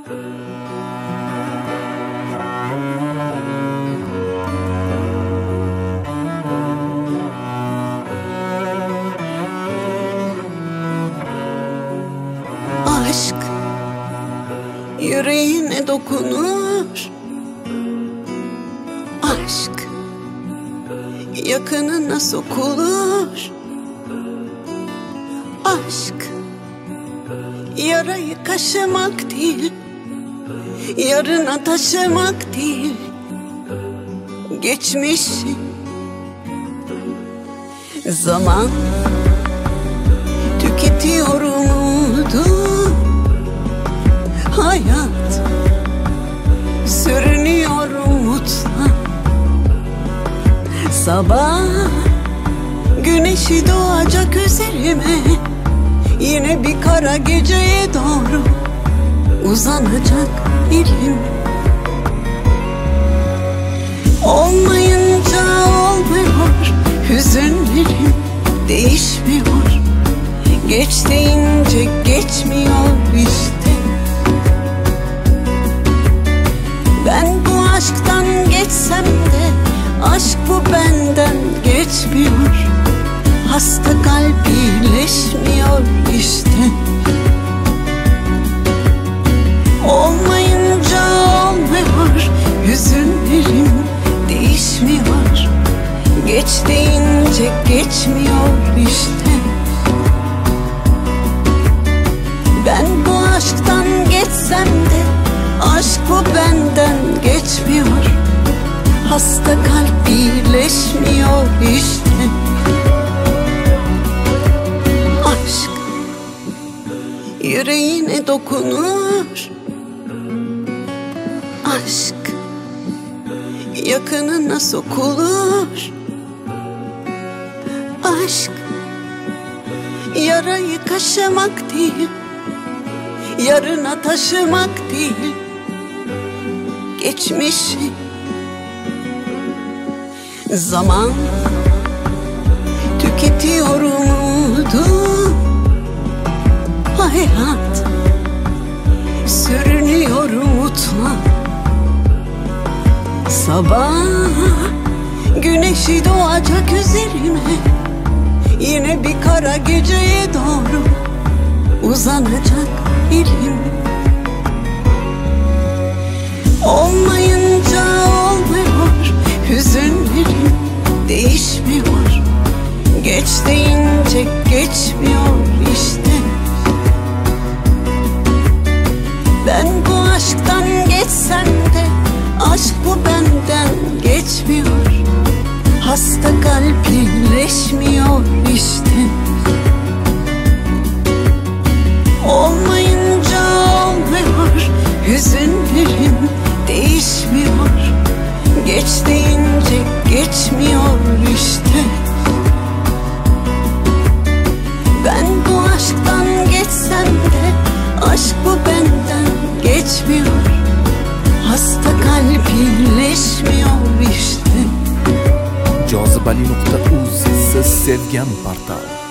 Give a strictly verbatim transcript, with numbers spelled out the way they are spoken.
Aşk yüreğine dokunur, aşk yakınına sokulur, aşk yarayı kaşımak değil, yarına taşımak değil, geçmişi zaman tüketiyor umudu, hayat sürünüyor umutla. Sabah güneşi doğacak üzerime, yine bir kara geceye doğru uzanacak elim. Olmayınca olmuyor, hüzünlerim değişmiyor, geç deyince geçmiyor işte. Ben bu aşktan geçsem de aşk bu benden geçmiyor, hasta kalp iyileşmiyor işte. Olmayınca olmuyor, hüzünlerim değişmiyor, geç deyince geçmiyor işte. Ben bu aşktan geçsem de aşk bu benden geçmiyor, hasta kalp iyileşmiyor işte. Aşk yüreğine dokunur, aşk yakınına sokulur, aşk yarayı kaşımak değil, yarına taşımak değil, geçmişi zaman tüketiyor umudu, hayat sürünüyor umutla. Sabah güneşi doğacak üzerime, yine bir kara geceye doğru uzanacak elim. Olmayınca olmuyor, hüzünlerim değişmiyor, geç deyince geçmiyor işte. Ben bu aşktan geçsem de aşk bu benden geçmiyor, hasta kalp iyileşmiyor işte. Olmayınca olmuyor, hüzünlerim değişmiyor, geç deyince geçmiyor işte. Ben bu aşktan geçsem de aşk bu benden geçmiyor, hasta kalp iyileşmiyor işte. Cazibali nokta uz siz sevgan portal.